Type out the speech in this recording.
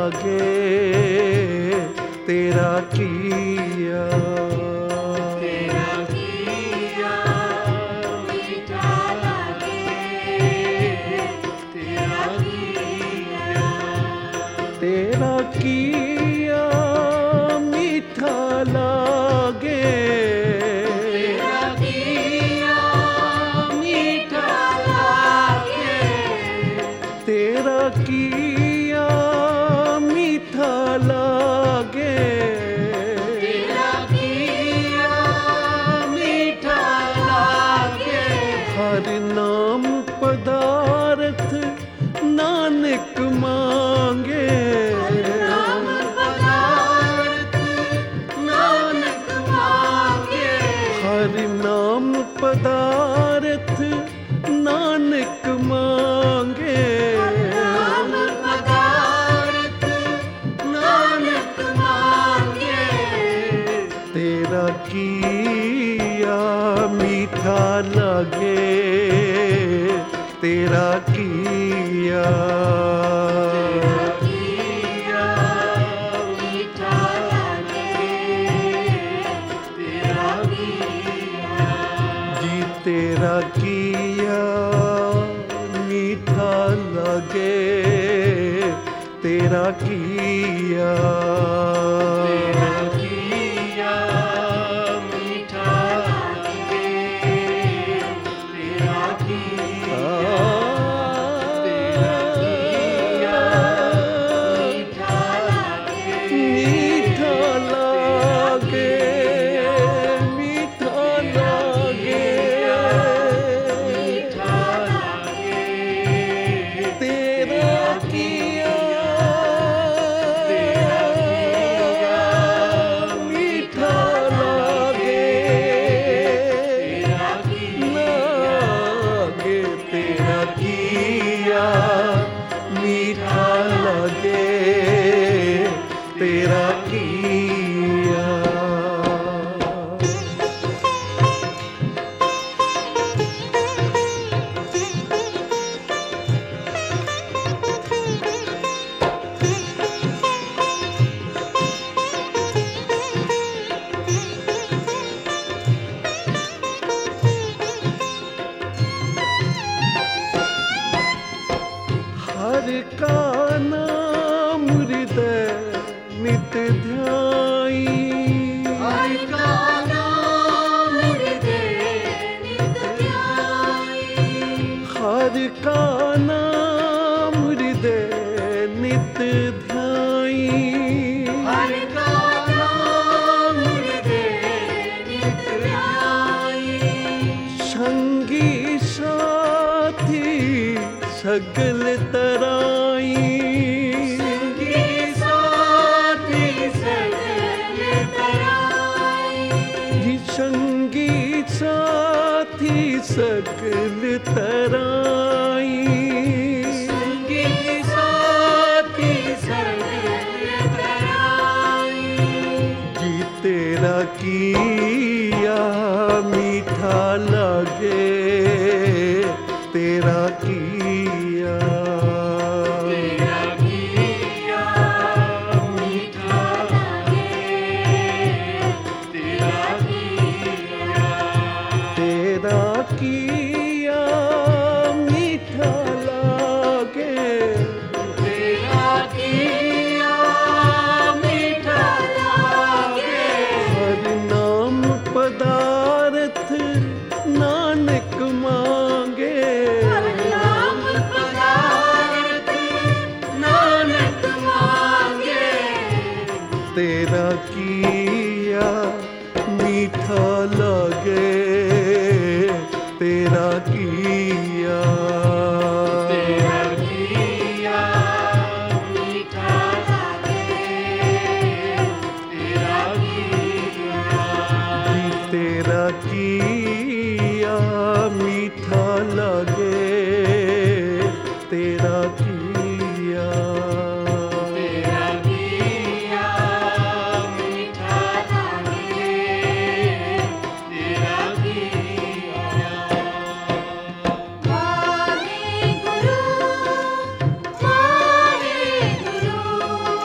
लागे तेरा किया। तेरा किया मीठा लागे, तेरा किया। तेरा किया मीठा लागे, तेरा किया मीठा लागे, तेरा किया मीठा लागे। तेरा किया मीठा लागे। हर नाम पदार्थ नानक मांगे, नाम पदार्थ नानक मांगे, हर नाम पदार्थ नानक मांगे। नाम पदार्थ नानक मांगे। तेरा किया मीठा लगे, तेरा किया। तेरा किया मीठा लागे, तेरा किया। जी तेरा किया मीठा लगे, तेरा किया। तेरा किया मीठा लागे, तेरा किया। तेरा किया मीठा लागे, मीठा लागे, मीठा लागे, मीठा लागे। तेरा किया मीठा लागे, लागे तेरा किया मीठा लगे, तेरा किया। हर का नाम हृदय नित ध्याई, हर का नाम हृदय नित ध्याई, हर का नाम हृदय नित ध्याई। हर का नाम हृदय नित ध्याई। संगी साथी सगल तराई, संगी साथी सगल तराई, जी संगी साथी सगल तराई। संगी साथी सगल तराई। जी तेरा किया मीठा लगे, तेरा किया। तेरा किया मीठा लागे, तेरा किया। तेरा किया मीठा लागे, तेरा किया मीठा लागे। हर नाम पदार्थ नानक मांगे। नाम पदार्थ नानक मांगे। तेरा किया मीठा लगे, तेरा किया। तेरा किया मीठा लागे, तेरा किया। जी तेरा किया मीठा लगे, तेरा किया। तेरा किया मीठा लागे, तेरा किया। वाहे गुरु, वाहे गुरु।